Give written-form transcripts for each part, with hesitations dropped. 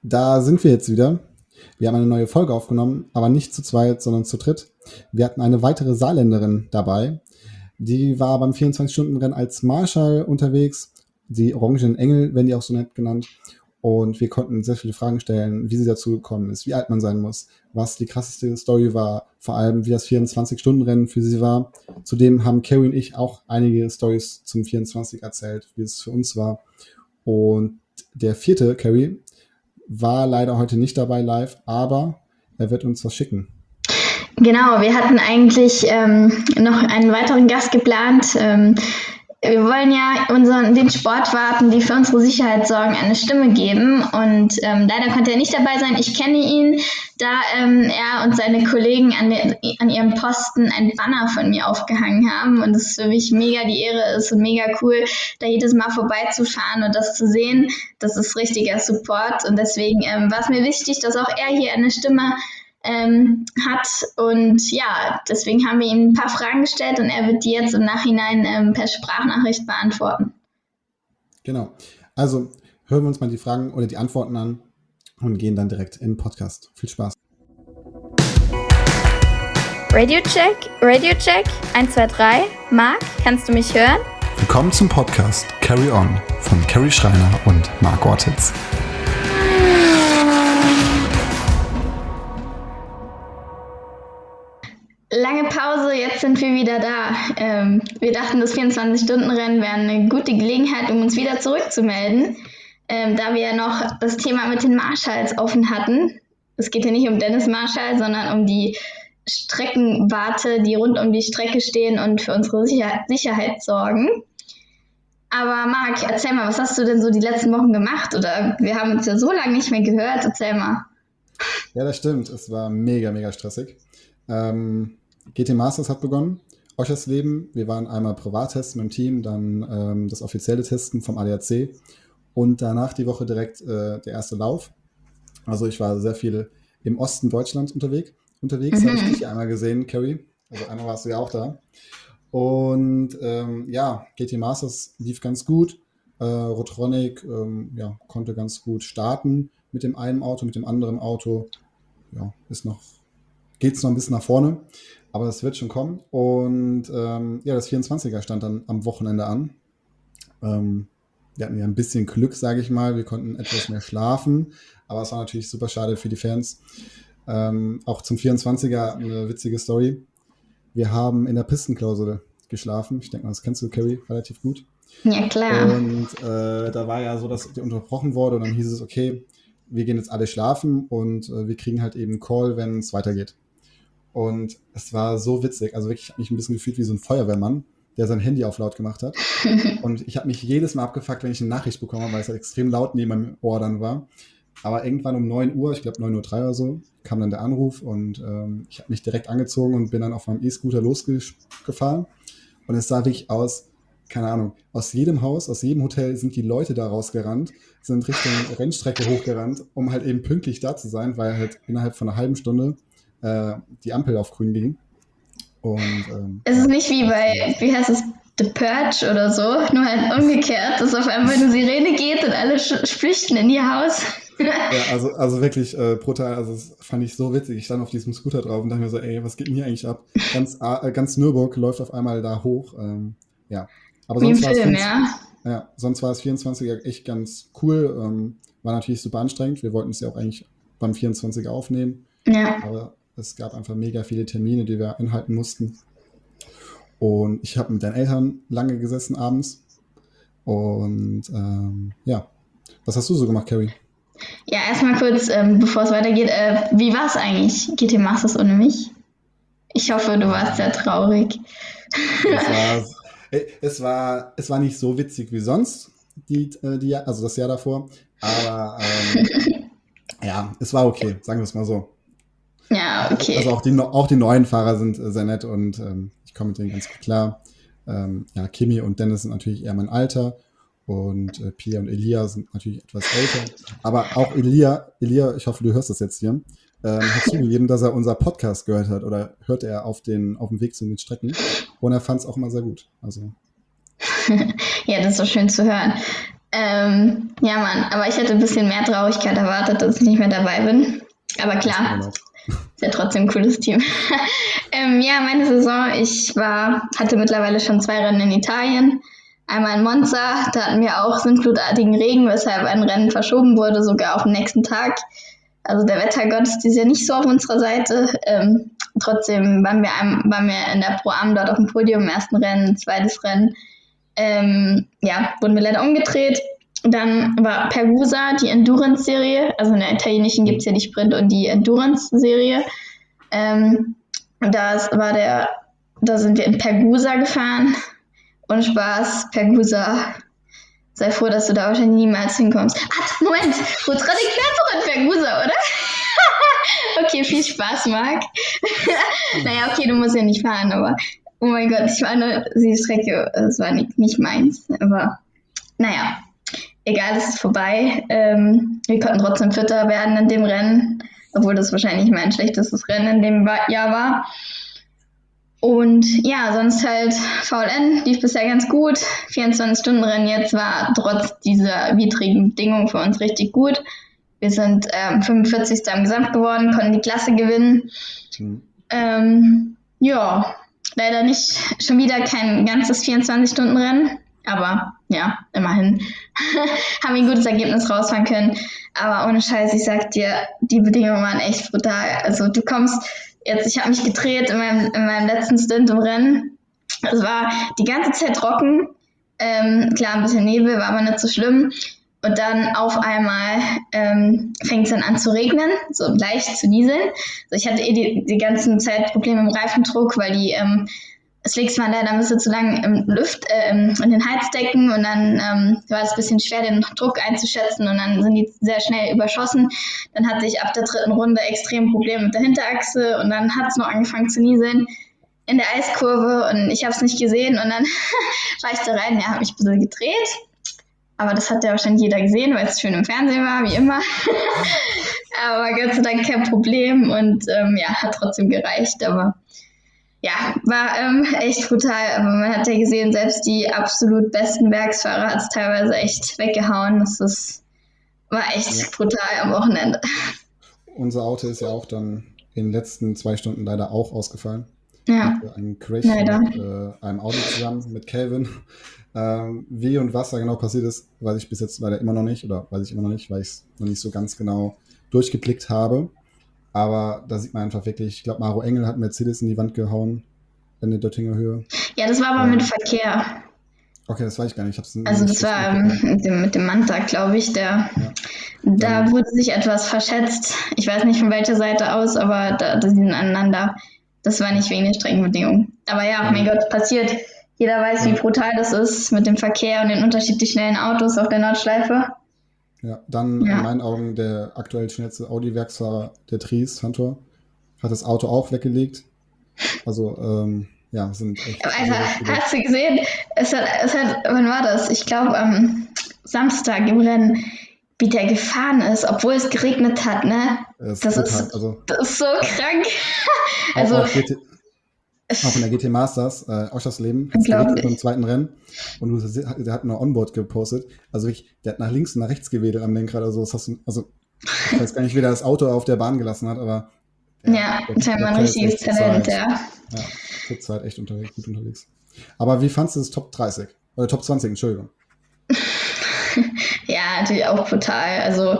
Da sind wir jetzt wieder. Wir haben eine neue Folge aufgenommen, aber nicht zu zweit, sondern zu dritt. Wir hatten eine weitere Saarländerin dabei. Die war beim 24-Stunden-Rennen als Marschall unterwegs. Die Orangenen Engel werden die auch so nett genannt. Und wir konnten sehr viele Fragen stellen, wie sie dazu gekommen ist, wie alt man sein muss, was die krasseste Story war, vor allem wie das 24-Stunden-Rennen für sie war. Zudem haben Carrie und ich auch einige Stories zum 24 erzählt, wie es für uns war. Und der vierte, Carrie, war leider heute nicht dabei live, aber er wird uns was schicken. Genau, wir hatten eigentlich noch einen weiteren Gast geplant. Wir wollen ja den Sportwarten, die für unsere Sicherheit sorgen, eine Stimme geben. Und leider konnte er nicht dabei sein. Ich kenne ihn, da er und seine Kollegen an ihrem Posten ein Banner von mir aufgehangen haben. Und es für mich mega die Ehre ist und mega cool, da jedes Mal vorbeizufahren und das zu sehen. Das ist richtiger Support. Und deswegen war es mir wichtig, dass auch er hier eine Stimme hat. Und ja, deswegen haben wir ihm ein paar Fragen gestellt und er wird die jetzt im Nachhinein per Sprachnachricht beantworten. Genau. Also hören wir uns mal die Fragen oder die Antworten an und gehen dann direkt in den Podcast. Viel Spaß. Radio Check, 1, 2, 3. Marc, kannst du mich hören? Willkommen zum Podcast Carry On von Carrie Schreiner und Marc Ortiz. Lange Pause, jetzt sind wir wieder da. Wir dachten, das 24-Stunden-Rennen wäre eine gute Gelegenheit, um uns wieder zurückzumelden, da wir ja noch das Thema mit den Marshalls offen hatten. Es geht ja nicht um Dennis Marshall, sondern um die Streckenwarte, die rund um die Strecke stehen und für unsere Sicherheit sorgen. Aber Marc, erzähl mal, was hast du denn so die letzten Wochen gemacht? Oder wir haben uns ja so lange nicht mehr gehört, erzähl mal. Ja, das stimmt. Es war mega stressig. GT Masters hat begonnen. Oschers Leben. Wir waren einmal privat testen mit dem Team, dann das offizielle Testen vom ADAC und danach die Woche direkt der erste Lauf. Also ich war sehr viel im Osten Deutschlands unterwegs. Habe ich dich ja einmal gesehen, Carrie. Also einmal warst du ja auch da. Und GT Masters lief ganz gut. Rotronic konnte ganz gut starten mit dem einen Auto, mit dem anderen Auto. Ja, geht es noch ein bisschen nach vorne, aber das wird schon kommen. Und das 24er stand dann am Wochenende an. Wir hatten ja ein bisschen Glück, sage ich mal. Wir konnten etwas mehr schlafen, aber es war natürlich super schade für die Fans. Auch zum 24er eine witzige Story. Wir haben in der Pistenklausel geschlafen. Ich denke mal, das kennst du, Carrie, relativ gut. Ja, klar. Und da war ja so, dass die unterbrochen wurde und dann hieß es, okay, wir gehen jetzt alle schlafen und wir kriegen halt eben einen Call, wenn es weitergeht. Und es war so witzig. Also wirklich, ich habe mich ein bisschen gefühlt wie so ein Feuerwehrmann, der sein Handy auf laut gemacht hat. Und ich habe mich jedes Mal abgefuckt, wenn ich eine Nachricht bekomme, weil es halt extrem laut neben meinem Ohr dann war. Aber irgendwann um 9 Uhr, ich glaube 9:03 Uhr oder so, kam dann der Anruf und ich habe mich direkt angezogen und bin dann auf meinem E-Scooter losgefahren. Und es sah wirklich aus, keine Ahnung, aus jedem Haus, aus jedem Hotel sind die Leute da rausgerannt, sind Richtung Rennstrecke hochgerannt, um halt eben pünktlich da zu sein, weil halt innerhalb von einer halben Stunde die Ampel auf grün ging. Und, es ist nicht wie bei, wie heißt es, The Purge oder so, nur halt umgekehrt, dass auf einmal eine Sirene geht und alle flüchten in ihr Haus. Ja, also wirklich brutal, also das fand ich so witzig. Ich stand auf diesem Scooter drauf und dachte mir so, ey, was geht denn hier eigentlich ab? Ganz Nürburg läuft auf einmal da hoch. Aber Wie im sonst Film, sonst war es 24er echt ganz cool. War natürlich super anstrengend. Wir wollten es ja auch eigentlich beim 24er aufnehmen. Ja. Aber es gab einfach mega viele Termine, die wir einhalten mussten. Und ich habe mit deinen Eltern lange gesessen abends. Und was hast du so gemacht, Carrie? Ja, erstmal kurz, bevor es weitergeht, wie war es eigentlich, GT Masters ohne mich? Ich hoffe, du warst sehr traurig. Es war nicht so witzig wie sonst, also das Jahr davor, aber es war okay, sagen wir es mal so. Ja, okay. Also auch die neuen Fahrer sind sehr nett und ich komme mit denen ganz gut klar. Kimi und Dennis sind natürlich eher mein Alter und Pia und Elia sind natürlich etwas älter. Aber auch Elia, ich hoffe, du hörst das jetzt hier, hat zugegeben, dass er unser Podcast gehört hat oder hört er auf dem Weg zu den Strecken und er fand es auch immer sehr gut. Also. Ja, das ist so schön zu hören. Ja, Mann, aber ich hätte ein bisschen mehr Traurigkeit erwartet, dass ich nicht mehr dabei bin. Aber klar, Genau. ist ja trotzdem ein cooles Team. Ja, meine Saison, hatte mittlerweile schon 2 Rennen in Italien. Einmal in Monza, da hatten wir auch sintflutartigen Regen, weshalb ein Rennen verschoben wurde, sogar auf den nächsten Tag. Also der Wettergott ist dieses Jahr nicht so auf unserer Seite. Trotzdem waren wir in der Pro Am dort auf dem Podium im ersten Rennen, zweites Rennen. Wurden wir leider umgedreht. Dann war Pergusa, die Endurance-Serie. Also in der italienischen gibt es ja die Sprint- und die Endurance-Serie. Da sind wir in Pergusa gefahren. Und Spaß, Pergusa. Sei froh, dass du da wahrscheinlich niemals hinkommst. Moment, Rutradic fährt doch in Pergusa, oder? Okay, viel Spaß, Marc. Naja, okay, du musst ja nicht fahren, aber oh mein Gott, ich war nur die Strecke, das war nicht meins. Aber naja, egal, es ist vorbei. Wir konnten trotzdem Vierter werden in dem Rennen, obwohl das wahrscheinlich mein schlechtestes Rennen in dem Jahr war. Und ja, sonst halt VLN lief bisher ganz gut. 24-Stunden-Rennen jetzt war trotz dieser widrigen Bedingungen für uns richtig gut. Wir sind 45. im Gesamt geworden, konnten die Klasse gewinnen. Ja, leider nicht schon wieder kein ganzes 24-Stunden-Rennen. Aber ja, immerhin haben wir ein gutes Ergebnis rausfahren können. Aber ohne Scheiß, ich sag dir, die Bedingungen waren echt brutal. Also du kommst jetzt, ich habe mich gedreht in meinem letzten Stint im Rennen. Es war die ganze Zeit trocken. Klar, ein bisschen Nebel, war aber nicht so schlimm. Und dann auf einmal fängt es dann an zu regnen, so leicht zu nieseln. Also ich hatte die ganze Zeit Probleme mit dem Reifendruck, weil die Slicks waren leider ein bisschen zu lang in den Heizdecken und dann war es ein bisschen schwer, den Druck einzuschätzen und dann sind die sehr schnell überschossen. Dann hatte ich ab der 3. Runde extrem Probleme mit der Hinterachse und dann hat es noch angefangen zu nieseln in der Eiskurve und ich habe es nicht gesehen und dann war ich da rein, habe mich ein bisschen gedreht. Aber das hat ja wahrscheinlich jeder gesehen, weil es schön im Fernsehen war, wie immer. Aber Gott sei Dank kein Problem und hat trotzdem gereicht. Aber ja, war echt brutal. Aber man hat ja gesehen, selbst die absolut besten Werksfahrer hat es teilweise echt weggehauen. War echt brutal am Wochenende. Unser Auto ist ja auch dann in den letzten 2 Stunden leider auch ausgefallen. Ja, Ein Crash leider. mit einem Auto zusammen mit Kelvin. Wie und was da genau passiert ist, weiß ich bis jetzt leider immer noch nicht, weil ich es noch nicht so ganz genau durchgeblickt habe. Aber da sieht man einfach wirklich, ich glaube, Maro Engel hat Mercedes in die Wand gehauen in der Döttinger Höhe. Ja, das war aber mit Verkehr. Okay, das weiß ich gar nicht. Also das war mit dem Manta, glaube ich, da wurde sich etwas verschätzt. Ich weiß nicht von welcher Seite aus, aber die sind aneinander. Das war nicht wegen den Streckenbedingungen. Aber ja, mein Gott, passiert. Jeder weiß, wie brutal das ist mit dem Verkehr und den unterschiedlich schnellen Autos auf der Nordschleife. Ja, dann in meinen Augen der aktuell schnellste Audi-Werksfahrer, der Tries, Hunter, hat das Auto auch weggelegt. Also, sind echt... Hast du gesehen? Wann war das? Ich glaube am Samstag im Rennen, wie der gefahren ist, obwohl es geregnet hat, ne? Das ist so krank. Also... Auch in der GT Masters, Oschersleben, hat es geregnet beim zweiten Rennen und der hat eine Onboard gepostet. Also wirklich, der hat nach links und nach rechts gewedelt am Lenkrad. Also ich weiß gar nicht, wie der das Auto auf der Bahn gelassen hat, aber scheinbar ein richtiges Talent, ja. Ja, zurzeit echt gut unterwegs. Aber wie fandst du das Top 30? Oder Top 20, Entschuldigung. Ja, natürlich auch brutal. Also,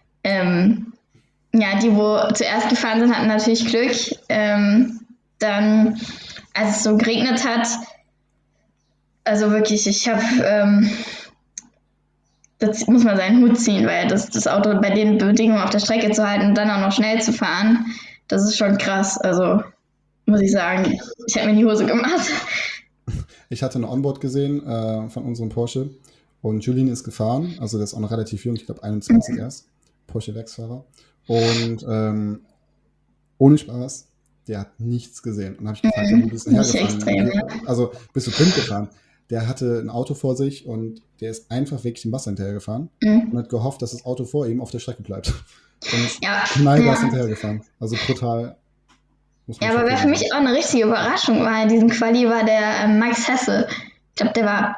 die, wo zuerst gefahren sind, hatten natürlich Glück. Dann, als es so geregnet hat, also wirklich, ich habe, das muss man seinen Hut ziehen, weil das Auto bei den Bedingungen auf der Strecke zu halten und dann auch noch schnell zu fahren, das ist schon krass. Also, muss ich sagen, ich habe mir in die Hose gemacht. Ich hatte eine Onboard gesehen von unserem Porsche und Julien ist gefahren, also der ist auch noch relativ jung, ich glaube 21 erst, Porsche-Werksfahrer. Und ohne Spaß, der hat nichts gesehen. Und habe ich gefragt, wo bist du hergefahren? Also bist du blind gefahren? Der hatte ein Auto vor sich und der ist einfach wirklich dem Wasser hinterhergefahren und hat gehofft, dass das Auto vor ihm auf der Strecke bleibt. Und ist knallgas hinterhergefahren. Also brutal. Ja, aber wer für mich auch eine richtige Überraschung war in diesem Quali, war der Max Hesse. Ich glaube, der war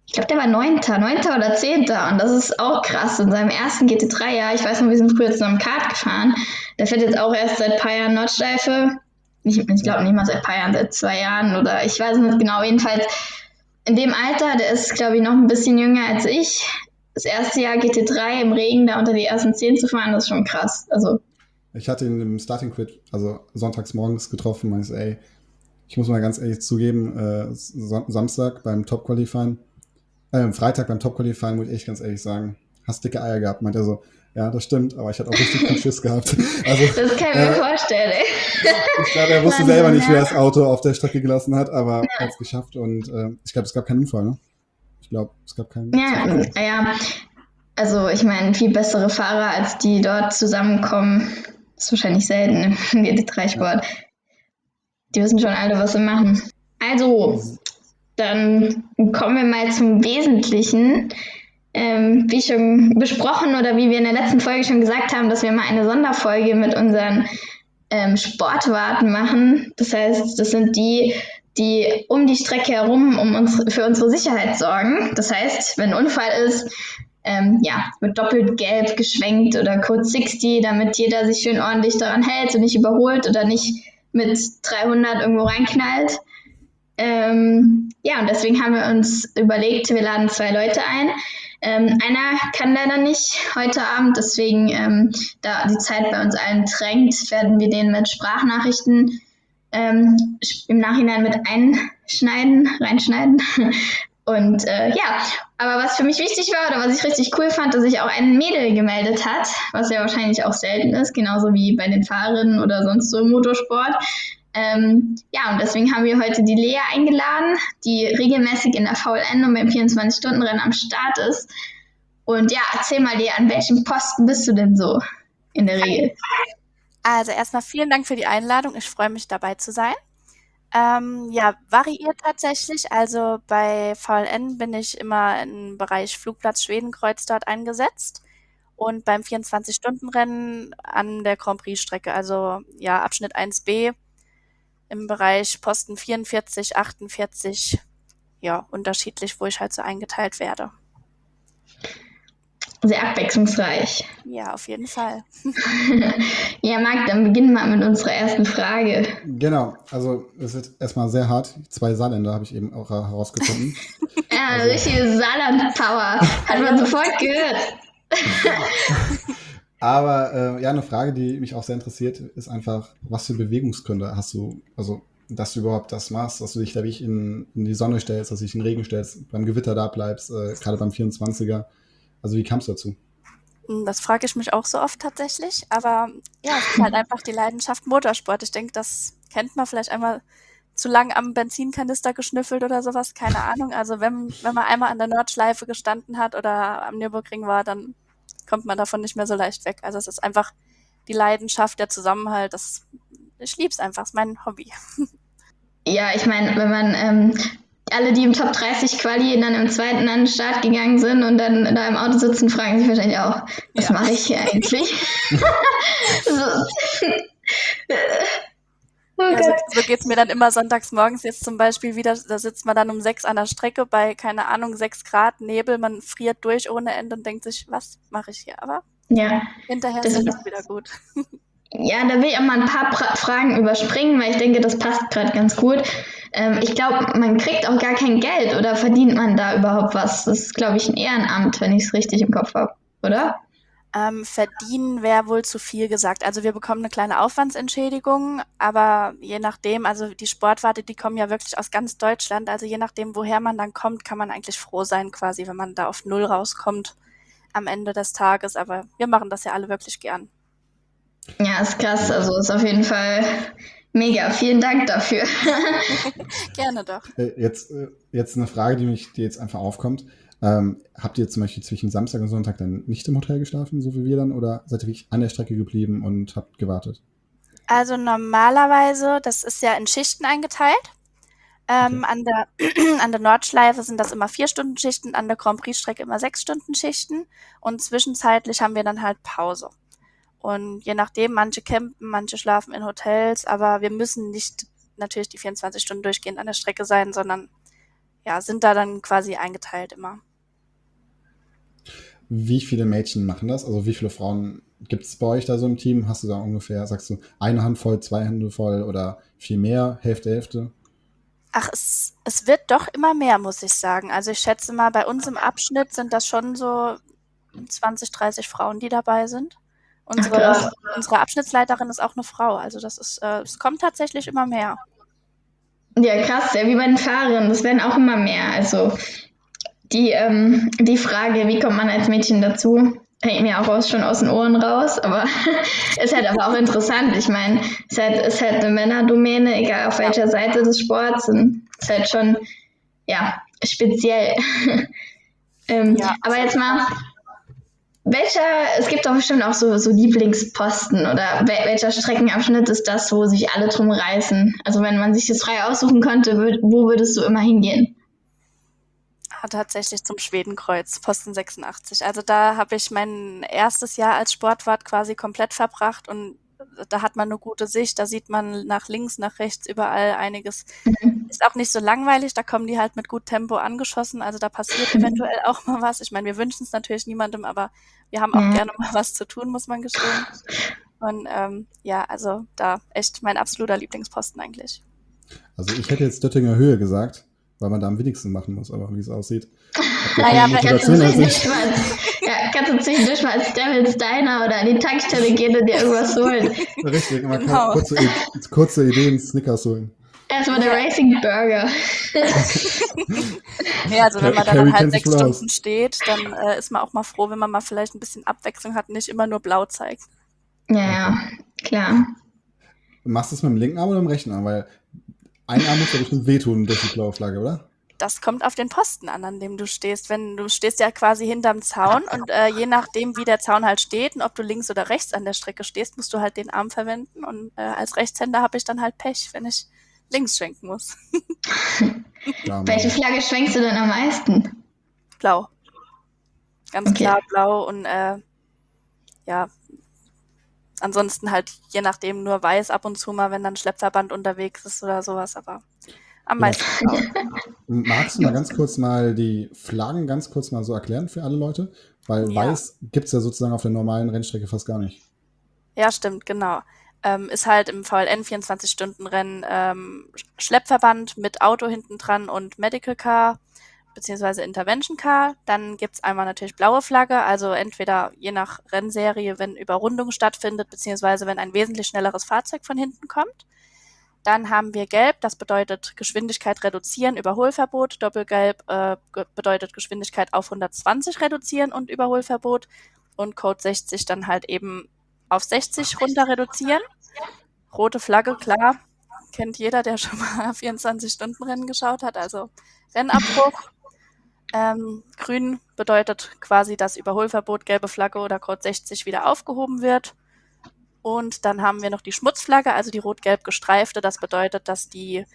ich glaube, der war Neunter oder Zehnter. Und das ist auch krass. In seinem ersten GT3-Jahr, ich weiß noch, wir sind früher zusammen Kart gefahren. Der fährt jetzt auch erst seit ein paar Jahren Nordschleife. Ich glaube nicht mal seit ein paar Jahren, seit 2 Jahren oder ich weiß nicht genau. Jedenfalls in dem Alter, der ist, glaube ich, noch ein bisschen jünger als ich. Das erste Jahr GT3 im Regen, da unter die ersten 10 zu fahren, das ist schon krass. Also, Ich hatte ihn im Starting Quid, also sonntags morgens getroffen, meinte, ey, ich muss mal ganz ehrlich zugeben, Samstag beim Top Qualifying, Freitag beim Top Qualifying, muss ich echt ganz ehrlich sagen, hast dicke Eier gehabt. Meint er so, ja, das stimmt, aber ich hatte auch richtig viel Schiss gehabt. Also, das kann ich mir vorstellen, ey. ich glaube, er wusste selber nicht, wie er das Auto auf der Strecke gelassen hat, aber er hat es geschafft und ich glaube, es gab keinen Unfall, ne? Ich glaube, es gab keinen. Ja, also ich meine, viel bessere Fahrer, als die dort zusammenkommen, ist wahrscheinlich selten im GT3-Sport. Ja. Die wissen schon alle, was sie machen. Also, dann kommen wir mal zum Wesentlichen. Wie schon besprochen oder wie wir in der letzten Folge schon gesagt haben, dass wir mal eine Sonderfolge mit unseren Sportwarten machen. Das heißt, das sind die um die Strecke herum für unsere Sicherheit sorgen. Das heißt, wenn ein Unfall ist, wird doppelt gelb geschwenkt oder Code 60, damit jeder sich schön ordentlich daran hält und nicht überholt oder nicht mit 300 irgendwo reinknallt. Und deswegen haben wir uns überlegt, wir laden 2 Leute ein. Einer kann leider nicht heute Abend, deswegen, da die Zeit bei uns allen drängt, werden wir den mit Sprachnachrichten im Nachhinein mit reinschneiden. Und aber was für mich wichtig war oder was ich richtig cool fand, dass sich auch ein Mädel gemeldet hat, was ja wahrscheinlich auch selten ist, genauso wie bei den Fahrerinnen oder sonst so im Motorsport. Und deswegen haben wir heute die Lea eingeladen, die regelmäßig in der VLN und beim 24-Stunden-Rennen am Start ist. Und ja, erzähl mal, Lea, an welchem Posten bist du denn so in der Regel? Also erstmal vielen Dank für die Einladung. Ich freue mich, dabei zu sein. Variiert tatsächlich. Also bei VLN bin ich immer im Bereich Flugplatz Schwedenkreuz dort eingesetzt und beim 24-Stunden-Rennen an der Grand Prix-Strecke, also ja, Abschnitt 1b im Bereich Posten 44, 48, ja, unterschiedlich, wo ich halt so eingeteilt werde. Sehr abwechslungsreich. Ja, auf jeden Fall. Ja, Marc, dann beginnen wir mit unserer ersten Frage. Genau, also es wird erstmal sehr hart. 2 Saarländer habe ich eben auch herausgefunden. Ja, richtige Saarland-Power. Hat man sofort gehört. Aber eine Frage, die mich auch sehr interessiert, ist einfach, was für Bewegungsgründe hast du, also dass du überhaupt das machst, dass du dich da wirklich in die Sonne stellst, dass du dich in den Regen stellst, beim Gewitter da bleibst, gerade beim 24er. Also wie kam es dazu? Das frage ich mich auch so oft tatsächlich, aber ja, es ist halt einfach die Leidenschaft Motorsport. Ich denke, das kennt man vielleicht einmal zu lang am Benzinkanister geschnüffelt oder sowas, keine Ahnung. Also wenn man einmal an der Nordschleife gestanden hat oder am Nürburgring war, dann kommt man davon nicht mehr so leicht weg. Also es ist einfach die Leidenschaft, der Zusammenhalt, ich lieb's einfach, es ist mein Hobby. Ja, ich meine, wenn man alle, die im Top 30 Quali dann im zweiten an den Start gegangen sind und dann da im Auto sitzen, fragen sich wahrscheinlich auch, was mache ich hier eigentlich? So geht's mir dann immer sonntags morgens jetzt zum Beispiel wieder, da sitzt man dann um 6 an der Strecke bei, keine Ahnung, 6 Grad Nebel, man friert durch ohne Ende und denkt sich, was mache ich hier? Aber hinterher ist es wieder gut. Ja, da will ich auch mal ein paar Fragen überspringen, weil ich denke, das passt gerade ganz gut. Ich glaube, man kriegt auch gar kein Geld oder verdient man da überhaupt was? Das ist, glaube ich, ein Ehrenamt, wenn ich es richtig im Kopf habe, oder? Verdienen wäre wohl zu viel gesagt. Also wir bekommen eine kleine Aufwandsentschädigung, aber je nachdem, also die Sportwarte, die kommen ja wirklich aus ganz Deutschland, also je nachdem, woher man dann kommt, kann man eigentlich froh sein quasi, wenn man da auf 0 rauskommt am Ende des Tages, aber wir machen das ja alle wirklich gern. Ja, ist krass, also ist auf jeden Fall mega. Vielen Dank dafür. Gerne doch. Jetzt eine Frage, die jetzt einfach aufkommt. Habt ihr zum Beispiel zwischen Samstag und Sonntag dann nicht im Hotel geschlafen, so wie wir dann, oder seid ihr wirklich an der Strecke geblieben und habt gewartet? Also normalerweise, das ist ja in Schichten eingeteilt. Okay. An der Nordschleife sind das immer 4-Stunden-Schichten, an der Grand Prix-Strecke immer 6-Stunden-Schichten und zwischenzeitlich haben wir dann halt Pause. Und je nachdem, manche campen, manche schlafen in Hotels, aber wir müssen nicht natürlich die 24 Stunden durchgehend an der Strecke sein, sondern ja, sind da dann quasi eingeteilt immer. Wie viele Mädchen machen das? Also wie viele Frauen gibt es bei euch da so im Team? Hast du da ungefähr, sagst du, eine Handvoll, zwei Hände voll oder viel mehr, Hälfte, Hälfte? Ach, es wird doch immer mehr, muss ich sagen. Also ich schätze mal, bei uns im Abschnitt sind das schon so 20, 30 Frauen, die dabei sind. Ach, krass. Unsere Abschnittsleiterin ist auch eine Frau. Also das ist, es kommt tatsächlich immer mehr. Ja, krass, ja, wie bei den Fahrern, das werden auch immer mehr. Also die Frage, wie kommt man als Mädchen dazu, hängt mir auch schon aus den Ohren raus, aber ist halt aber auch interessant. Ich meine, ist halt eine Männerdomäne, egal auf welcher Seite des Sports, und ist halt schon, ja, speziell. Ja. Aber jetzt mal, es gibt doch bestimmt auch so Lieblingsposten, oder welcher Streckenabschnitt ist das, wo sich alle drum reißen? Also wenn man sich das frei aussuchen könnte, wo würdest du immer hingehen? Tatsächlich zum Schwedenkreuz, Posten 86. Also da habe ich mein erstes Jahr als Sportwart quasi komplett verbracht und da hat man eine gute Sicht, da sieht man nach links, nach rechts überall einiges. Ist auch nicht so langweilig, da kommen die halt mit gut Tempo angeschossen, also da passiert eventuell auch mal was. Ich meine, wir wünschen es natürlich niemandem, aber wir haben auch gerne mal was zu tun, muss man gestehen. Und ja, also da echt mein absoluter Lieblingsposten eigentlich. Also ich hätte jetzt Döttinger Höhe gesagt, weil man da am wenigsten machen muss, aber wie es aussieht. Naja, Kannst du zwischendurch mal als Devil's Diner oder an die Tankstelle gehen und dir irgendwas holen? Richtig, man Genau. kann kurze Ideen Snickers holen. Erstmal der Racing Burger. Ja, also wenn man dann Carrie halt kennt sich 6 wohl Stunden aus. steht, dann ist man auch mal froh, wenn man mal vielleicht ein bisschen Abwechslung hat, nicht immer nur blau zeigt. Ja, klar. Machst du es mit dem linken Arm oder mit dem rechten Arm? Weil ein Arm muss ja bestimmt wehtun durch die blaue Flagge, oder? Das kommt auf den Posten an dem du stehst. Wenn du stehst ja quasi hinterm Zaun und je nachdem, wie der Zaun halt steht und ob du links oder rechts an der Strecke stehst, musst du halt den Arm verwenden. Und als Rechtshänder habe ich dann halt Pech, wenn ich links schwenken muss. Ja, Welche Flagge schwenkst du denn am meisten? Blau. Ganz Okay. klar blau und ja, ansonsten halt je nachdem nur weiß ab und zu mal, wenn dann Schleppverband unterwegs ist oder sowas, aber am meisten blau. Magst du mal ganz kurz mal die Flaggen ganz kurz mal so erklären für alle Leute? Weil Ja. weiß gibt es ja sozusagen auf der normalen Rennstrecke fast gar nicht. Ja, stimmt, genau. Ist halt im VLN 24-Stunden-Rennen Schleppverband mit Auto hinten dran und Medical Car beziehungsweise Intervention Car. Dann gibt's einmal natürlich blaue Flagge, also entweder je nach Rennserie, wenn Überrundung stattfindet, beziehungsweise wenn ein wesentlich schnelleres Fahrzeug von hinten kommt. Dann haben wir gelb, das bedeutet Geschwindigkeit reduzieren, Überholverbot. Doppelgelb bedeutet Geschwindigkeit auf 120 reduzieren und Überholverbot. Und Code 60 dann halt eben auf 60 runter reduzieren. Rote Flagge, klar, kennt jeder, der schon mal 24-Stunden-Rennen geschaut hat, also Rennabbruch. Grün bedeutet quasi, dass Überholverbot, gelbe Flagge oder Code 60 wieder aufgehoben wird. Und dann haben wir noch die Schmutzflagge, also die rot-gelb gestreifte. Das bedeutet, dass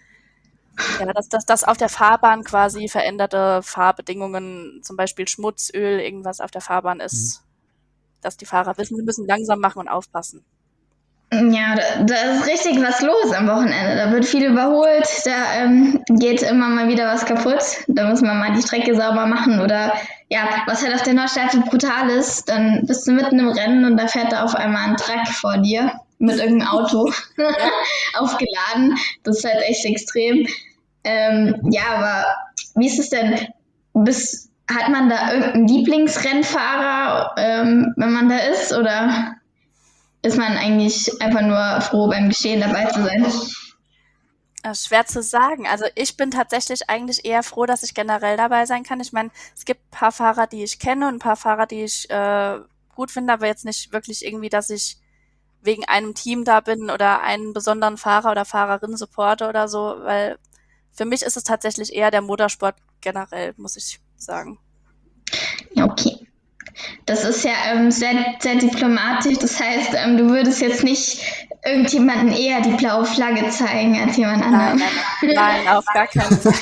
dass auf der Fahrbahn quasi veränderte Fahrbedingungen, zum Beispiel Schmutz, Öl, irgendwas auf der Fahrbahn ist, dass die Fahrer wissen, sie müssen langsam machen und aufpassen. Ja, da ist richtig was los am Wochenende. Da wird viel überholt, da geht immer mal wieder was kaputt. Da muss man mal die Strecke sauber machen oder ja, was halt auf der Nordschleife brutal ist, dann bist du mitten im Rennen und da fährt da auf einmal ein Truck vor dir mit irgendeinem Auto aufgeladen. Das ist halt echt extrem. Ja, aber wie ist es denn? Hat man da irgendeinen Lieblingsrennfahrer, wenn man da ist, oder ist man eigentlich einfach nur froh, beim Geschehen dabei zu sein? Schwer zu sagen. Also ich bin tatsächlich eigentlich eher froh, dass ich generell dabei sein kann. Ich meine, es gibt ein paar Fahrer, die ich kenne und ein paar Fahrer, die ich gut finde, aber jetzt nicht wirklich irgendwie, dass ich wegen einem Team da bin oder einen besonderen Fahrer oder Fahrerin supporte oder so, weil für mich ist es tatsächlich eher der Motorsport generell, muss ich sagen. Ja, okay. Das ist ja sehr, sehr diplomatisch. Das heißt, du würdest jetzt nicht irgendjemanden eher die blaue Flagge zeigen als jemand anderen. Nein, auf gar keinen Fall.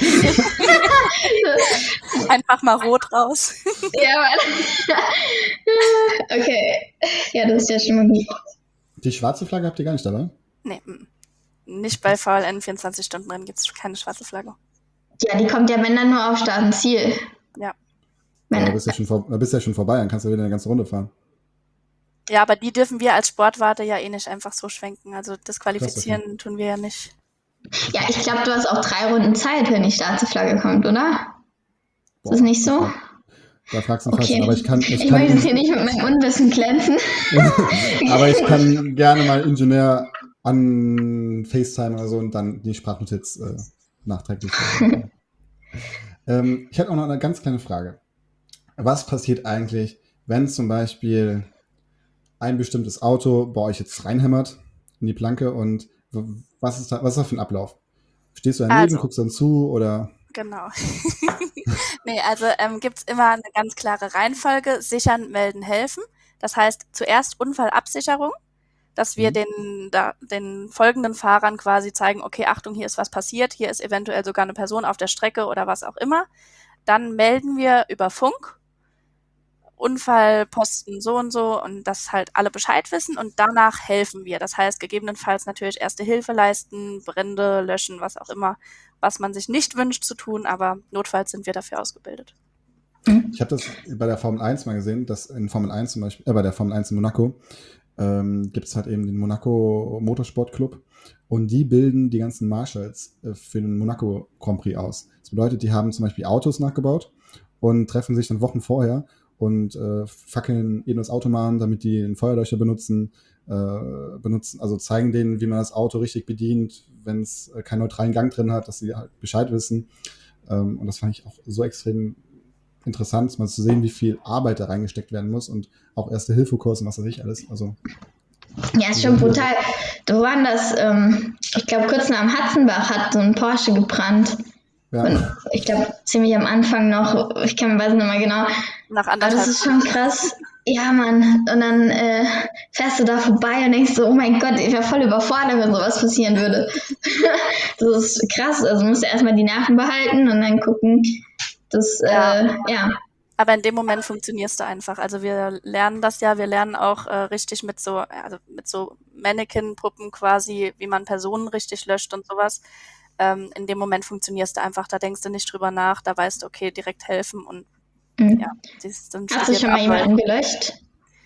Einfach mal rot raus. Ja, okay. Ja, das ist ja schon mal gut. Die schwarze Flagge habt ihr gar nicht dabei? Nee, nicht bei VLN 24-Stunden-Rennen gibt es keine schwarze Flagge. Ja, die kommt ja, wenn dann nur auf Start und Ziel. Ja. Da bist du ja schon vorbei, dann kannst du wieder eine ganze Runde fahren. Ja, aber die dürfen wir als Sportwarte ja eh nicht einfach so schwenken. Also das Qualifizieren Krass, okay. tun wir ja nicht. Ja, ich glaube, du hast auch 3 Runden Zeit, wenn die Staatsflagge kommt, oder? Ist das Boah, nicht so? da fragst du einen Okay. Falschen. Aber ich kann Ich möchte jetzt hier nicht mit meinem Unwissen glänzen. aber ich kann gerne mal Ingenieur an FaceTime oder so und dann die Sprachnotiz nachträglich vorbereiten. Ich hätte auch noch eine ganz kleine Frage. Was passiert eigentlich, wenn zum Beispiel ein bestimmtes Auto bei euch jetzt reinhämmert in die Planke und was ist da für ein Ablauf? Stehst du daneben, Also, guckst dann zu oder? genau. Nee, also gibt's immer eine ganz klare Reihenfolge: Sichern, melden, helfen. Das heißt, zuerst Unfallabsicherung, dass wir den folgenden Fahrern quasi zeigen, okay, Achtung, hier ist was passiert, hier ist eventuell sogar eine Person auf der Strecke oder was auch immer. Dann melden wir über Funk, Unfallposten so und dass halt alle Bescheid wissen und danach helfen wir. Das heißt, gegebenenfalls natürlich Erste Hilfe leisten, Brände löschen, was auch immer, was man sich nicht wünscht zu tun, aber notfalls sind wir dafür ausgebildet. Ich habe das bei der Formel 1 mal gesehen, dass in Formel 1 zum Beispiel, bei der Formel 1 in Monaco, gibt es halt eben den Monaco Motorsport Club und die bilden die ganzen Marshals für den Monaco Grand Prix aus. Das bedeutet, die haben zum Beispiel Autos nachgebaut und treffen sich dann Wochen vorher und fackeln eben das Auto mal an, damit die einen Feuerlöscher benutzen, also zeigen denen, wie man das Auto richtig bedient, wenn es keinen neutralen Gang drin hat, dass sie halt Bescheid wissen. Und das fand ich auch so extrem interessant, mal zu sehen, wie viel Arbeit da reingesteckt werden muss und auch Erste-Hilfe-Kurs und was weiß ich alles. Also, Ja, ist schon brutal. Wo war denn das? Ich glaube, kurz nach dem Hatzenbach hat so ein Porsche gebrannt. ja. Und ich glaube, ziemlich am Anfang noch, weiß nicht mehr genau. Nach Aber das anderthalb ist schon krass. Ja, Mann. Und dann fährst du da vorbei und denkst so, oh mein Gott, ich wäre voll überfordert, wenn sowas passieren würde. Das ist krass. Also musst du erstmal die Nerven behalten und dann gucken, dass, ja. Aber in dem Moment funktionierst du einfach. Also wir lernen das ja, wir lernen auch richtig mit so Mannequin-Puppen quasi, wie man Personen richtig löscht und sowas. In dem Moment funktionierst du einfach, da denkst du nicht drüber nach, da weißt du, okay, direkt helfen und ja, das sind Hast du schon mal jemanden gelöscht?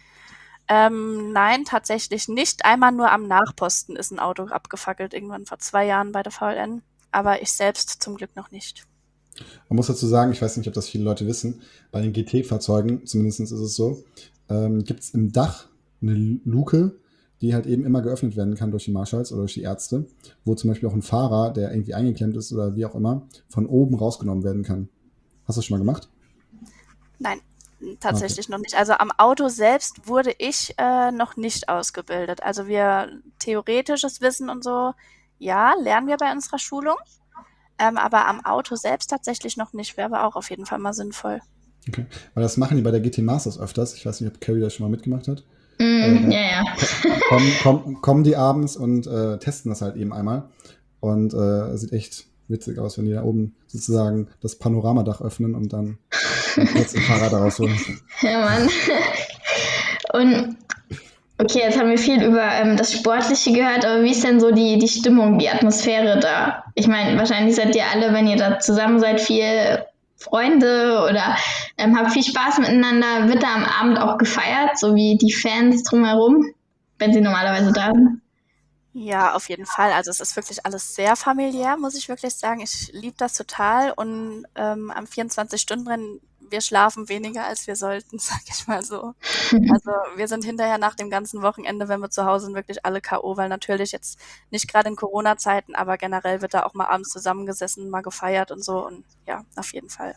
Nein, tatsächlich nicht. Einmal nur am Nachposten ist ein Auto abgefackelt, irgendwann vor 2 Jahren bei der VLN. Aber ich selbst zum Glück noch nicht. Man muss dazu sagen, ich weiß nicht, ob das viele Leute wissen, bei den GT-Fahrzeugen, zumindest ist es so, gibt es im Dach eine Luke, die halt eben immer geöffnet werden kann durch die Marshals oder durch die Ärzte, wo zum Beispiel auch ein Fahrer, der irgendwie eingeklemmt ist oder wie auch immer, von oben rausgenommen werden kann. Hast du das schon mal gemacht? Nein, tatsächlich noch nicht. Also am Auto selbst wurde ich noch nicht ausgebildet. Also wir theoretisches Wissen und so, ja, lernen wir bei unserer Schulung. Aber am Auto selbst tatsächlich noch nicht. Wäre aber auch auf jeden Fall mal sinnvoll. Okay. Weil das machen die bei der GT Masters öfters. Ich weiß nicht, ob Carrie das schon mal mitgemacht hat. Ja. Kommen die abends und testen das halt eben einmal. Und sieht echt witzig aus, wenn die da oben sozusagen das Panoramadach öffnen und dann kurz den Fahrer da rausholen. Ja, Mann. Und okay, jetzt haben wir viel über das Sportliche gehört, aber wie ist denn so die Stimmung, die Atmosphäre da? Ich meine, wahrscheinlich seid ihr alle, wenn ihr da zusammen seid, viel Freunde oder habt viel Spaß miteinander. Wird da am Abend auch gefeiert, so wie die Fans drumherum, wenn sie normalerweise da sind? Ja, auf jeden Fall. Also es ist wirklich alles sehr familiär, muss ich wirklich sagen. Ich liebe das total und am 24-Stunden-Rennen, wir schlafen weniger, als wir sollten, sag ich mal so. Also wir sind hinterher nach dem ganzen Wochenende, wenn wir zu Hause sind, wirklich alle K.O., weil natürlich jetzt nicht gerade in Corona-Zeiten, aber generell wird da auch mal abends zusammengesessen, mal gefeiert und so und ja, auf jeden Fall.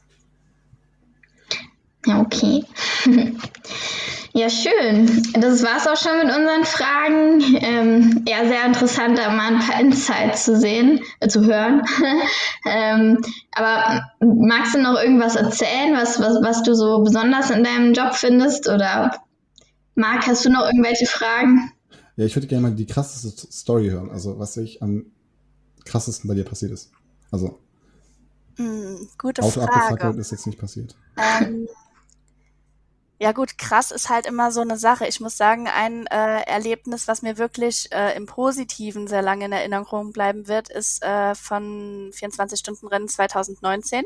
Ja, okay. Ja, schön. Das war's auch schon mit unseren Fragen. Ja, sehr interessant, da mal ein paar Insights zu sehen, zu hören. Aber magst du noch irgendwas erzählen, was du so besonders in deinem Job findest? Oder Marc, hast du noch irgendwelche Fragen? Ja, ich würde gerne mal die krasseste Story hören. Also, was sich am krassesten bei dir passiert ist. Also, Gute Auto Frage. abgefackelt ist jetzt nicht passiert. Ja gut, krass ist halt immer so eine Sache. Ich muss sagen, ein Erlebnis, was mir wirklich im Positiven sehr lange in Erinnerung bleiben wird, ist von 24-Stunden-Rennen 2019.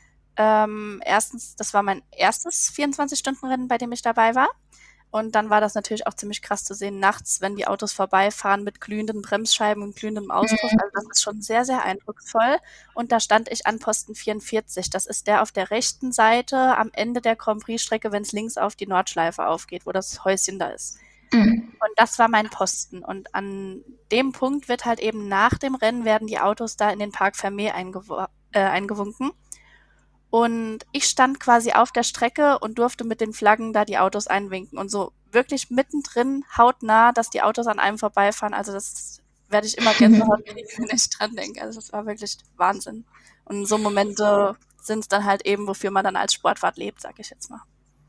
Erstens, das war mein erstes 24-Stunden-Rennen, bei dem ich dabei war. Und dann war das natürlich auch ziemlich krass zu sehen, nachts, wenn die Autos vorbeifahren mit glühenden Bremsscheiben und glühendem Auspuff. Also das ist schon sehr, sehr eindrucksvoll. Und da stand ich an Posten 44. Das ist der auf der rechten Seite am Ende der Grand Prix-Strecke, wenn es links auf die Nordschleife aufgeht, wo das Häuschen da ist. Mhm. Und das war mein Posten. Und an dem Punkt wird halt eben nach dem Rennen werden die Autos da in den Parc Fermé eingewunken. Und ich stand quasi auf der Strecke und durfte mit den Flaggen da die Autos einwinken. Und so wirklich mittendrin, hautnah, dass die Autos an einem vorbeifahren. Also das werde ich immer Gänsehaut kriegen, wenn ich dran denke. Also das war wirklich Wahnsinn. Und so Momente sind es dann halt eben, wofür man dann als Sportwart lebt, sag ich jetzt mal.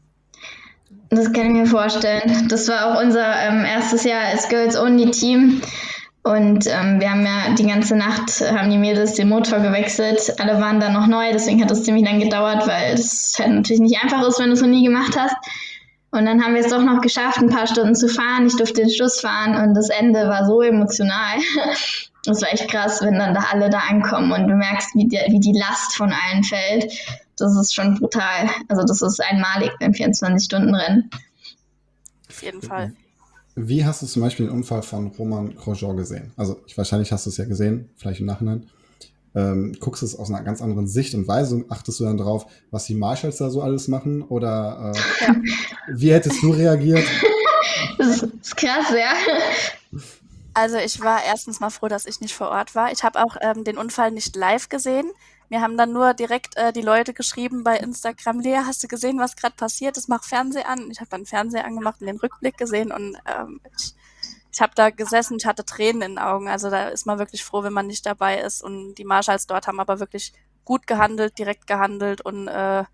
Das kann ich mir vorstellen. Das war auch unser erstes Jahr als Girls Only Team. Und wir haben ja die ganze Nacht, haben die Mädels den Motor gewechselt. Alle waren dann noch neu, deswegen hat das ziemlich lang gedauert, weil es halt natürlich nicht einfach ist, wenn du es noch nie gemacht hast. Und dann haben wir es doch noch geschafft, ein paar Stunden zu fahren. Ich durfte den Schluss fahren und das Ende war so emotional. Das war echt krass, wenn dann da alle da ankommen und du merkst, wie die Last von allen fällt. Das ist schon brutal. Also das ist einmalig beim 24-Stunden-Rennen. Auf jeden Fall. Wie hast du zum Beispiel den Unfall von Romain Grosjean gesehen? Also wahrscheinlich hast du es ja gesehen, vielleicht im Nachhinein. Guckst du es aus einer ganz anderen Sicht und Weise? Achtest du dann drauf, was die Marshalls da so alles machen? Oder wie hättest du reagiert? Das ist krass, ja. Also ich war erstens mal froh, dass ich nicht vor Ort war. Ich habe auch den Unfall nicht live gesehen. Mir haben dann nur direkt die Leute geschrieben bei Instagram, Lea, hast du gesehen, was gerade passiert ist? Mach Fernseher an. Ich habe dann Fernseher angemacht und den Rückblick gesehen und ich habe da gesessen, ich hatte Tränen in den Augen. Also da ist man wirklich froh, wenn man nicht dabei ist. Und die Marshalls dort haben aber wirklich gut gehandelt, direkt gehandelt und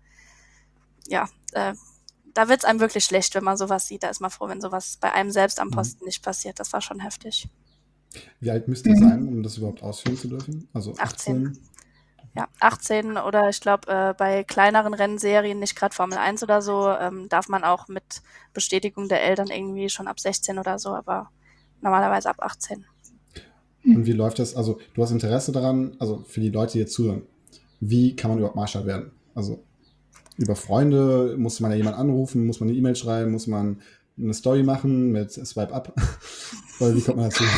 da wird's einem wirklich schlecht, wenn man sowas sieht. Da ist man froh, wenn sowas bei einem selbst am Posten nicht passiert. Das war schon heftig. Wie alt müsst ihr sein, um das überhaupt ausführen zu dürfen? Also 18? Ja, 18 oder ich glaube, bei kleineren Rennserien, nicht gerade Formel 1 oder so, darf man auch mit Bestätigung der Eltern irgendwie schon ab 16 oder so, aber normalerweise ab 18. Und wie läuft das? Also du hast Interesse daran, also für die Leute, die jetzt zuhören, wie kann man überhaupt Marshall werden? Also über Freunde, muss man ja jemanden anrufen, muss man eine E-Mail schreiben, muss man eine Story machen mit Swipe Up? Oder wie kommt man dazu?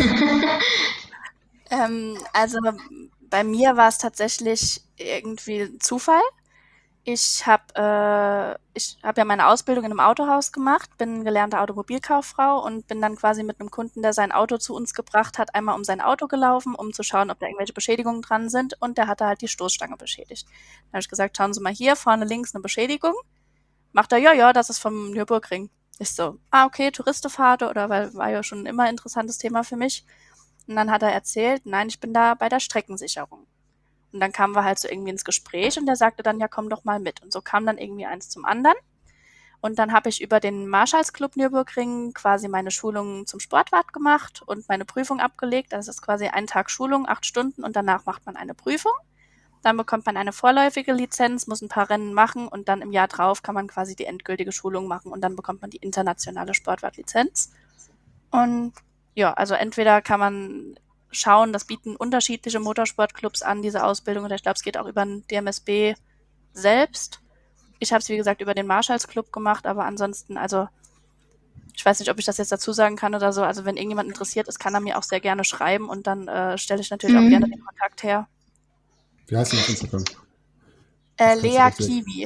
Also bei mir war es tatsächlich irgendwie Zufall. Ich habe ja meine Ausbildung in einem Autohaus gemacht, bin gelernte Automobilkauffrau und bin dann quasi mit einem Kunden, der sein Auto zu uns gebracht hat, einmal um sein Auto gelaufen, um zu schauen, ob da irgendwelche Beschädigungen dran sind. Und der hatte halt die Stoßstange beschädigt. Dann habe ich gesagt, schauen Sie mal hier, vorne links eine Beschädigung. Macht er, ja, das ist vom Nürburgring. Ich so, okay, Touristenfahrt oder weil war ja schon immer ein interessantes Thema für mich. Und dann hat er erzählt, nein, ich bin da bei der Streckensicherung. Und dann kamen wir halt so irgendwie ins Gespräch und der sagte dann, ja, komm doch mal mit. Und so kam dann irgendwie eins zum anderen. Und dann habe ich über den Marshalls-Club Nürburgring quasi meine Schulung zum Sportwart gemacht und meine Prüfung abgelegt. Das ist quasi ein Tag Schulung, 8 Stunden und danach macht man eine Prüfung. Dann bekommt man eine vorläufige Lizenz, muss ein paar Rennen machen und dann im Jahr drauf kann man quasi die endgültige Schulung machen und dann bekommt man die internationale Sportwartlizenz. Und ja, also entweder kann man schauen, das bieten unterschiedliche Motorsportclubs an, diese Ausbildung. Und ich glaube, es geht auch über den DMSB selbst. Ich habe es, wie gesagt, über den Marshalls Club gemacht, aber ansonsten, also ich weiß nicht, ob ich das jetzt dazu sagen kann oder so. Also wenn irgendjemand interessiert ist, kann er mir auch sehr gerne schreiben und dann stelle ich natürlich auch gerne den Kontakt her. Wie heißt du auf Instagram? Lea Kiwi.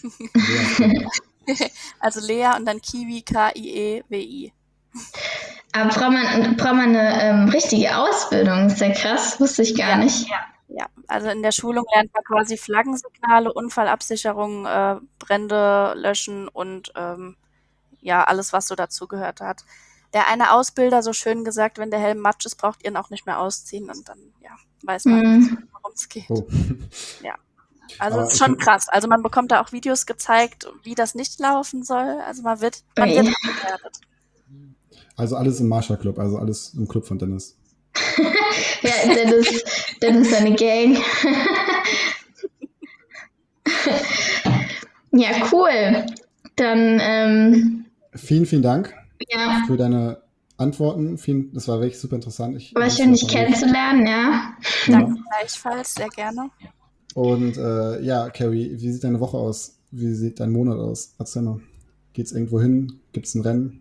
Also Lea und dann Kiwi, K-I-E-W-I. Aber braucht man eine richtige Ausbildung? Ist ja krass, wusste ich gar nicht. Ja, also in der Schulung lernt man quasi Flaggensignale, Unfallabsicherung, Brände löschen und alles, was so dazugehört hat. Der eine Ausbilder so schön gesagt, wenn der Helm matsch ist, braucht ihr ihn auch nicht mehr ausziehen und dann weiß man, worum es geht. Oh. Ja. Also es ist schon krass. Also man bekommt da auch Videos gezeigt, wie das nicht laufen soll. Also man wird gefährdet. Also alles im Marshall Club, also alles im Club von Dennis. Ja, Dennis seine Gang. Ja, cool. Dann, Vielen, vielen Dank ja, für deine Antworten. Das war wirklich super interessant. war schön, dich kennenzulernen, ja. Danke gleichfalls, sehr gerne. Und ja, Carrie, wie sieht deine Woche aus? Wie sieht dein Monat aus? Erzähl mal. Geht's irgendwo hin? Gibt's ein Rennen?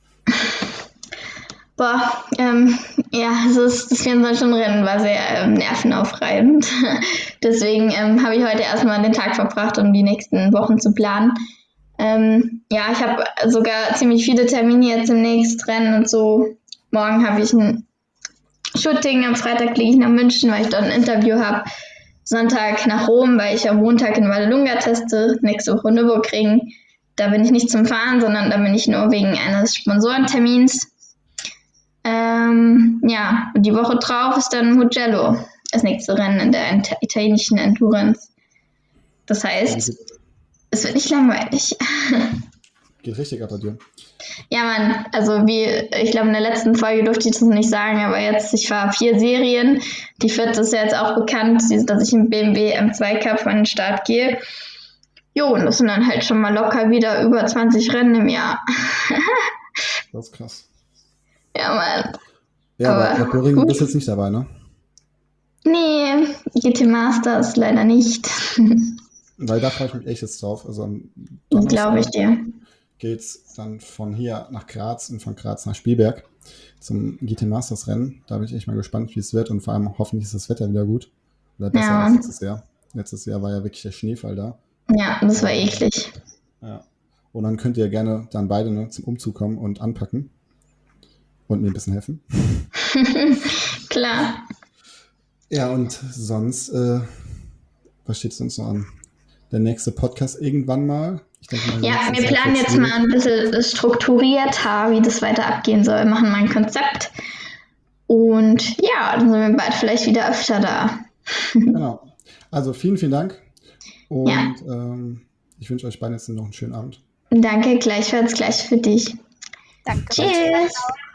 Boah, ja, das 24-Stunden-Rennen war sehr nervenaufreibend. Deswegen habe ich heute erstmal den Tag verbracht, um die nächsten Wochen zu planen. Ja, ich habe sogar ziemlich viele Termine jetzt im nächsten Rennen und so. Morgen habe ich ein Shooting, am Freitag fliege ich nach München, weil ich dort ein Interview habe. Sonntag nach Rom, weil ich am Montag in Vallelunga teste, nächste Woche Nürburgring. Da bin ich nicht zum Fahren, sondern da bin ich nur wegen eines Sponsorentermins. Ja, und die Woche drauf ist dann Mugello, das nächste Rennen in der italienischen Endurance. Das heißt, es wird nicht langweilig. Geht richtig ab bei dir. Ja, Mann, also ich glaube, in der letzten Folge durfte ich das nicht sagen, aber jetzt, ich fahre 4 Serien. Die 4. ist ja jetzt auch bekannt, dass ich im BMW M2 Cup an den Start gehe. Jo, und das sind dann halt schon mal locker wieder über 20 Rennen im Jahr. Das ist krass. Ja, Mann. Ja, aber Nürburgring bist jetzt nicht dabei, ne? Nee, GT Masters leider nicht. Weil da freue ich mich echt jetzt drauf. Also am Glaube ich dir. geht's dann von hier nach Graz und von Graz nach Spielberg zum GT Masters Rennen. Da bin ich echt mal gespannt, wie es wird und vor allem hoffentlich ist das Wetter wieder gut. Oder besser als letztes Jahr. Letztes Jahr war ja wirklich der Schneefall da. Ja, das war eklig. Ja. Und dann könnt ihr gerne dann beide zum Umzug kommen und anpacken und mir ein bisschen helfen. Klar. Ja, und sonst, was steht sonst noch an? Der nächste Podcast irgendwann mal. Ich denke mal, ja, wir planen jetzt mal ein bisschen strukturierter, wie das weiter abgehen soll. Wir machen mal ein Konzept. Und ja, dann sind wir bald vielleicht wieder öfter da. Genau. Also vielen, vielen Dank. Und ja. Ich wünsche euch beiden jetzt noch einen schönen Abend. Danke, gleichfalls, gleich für dich. Danke. Tschüss.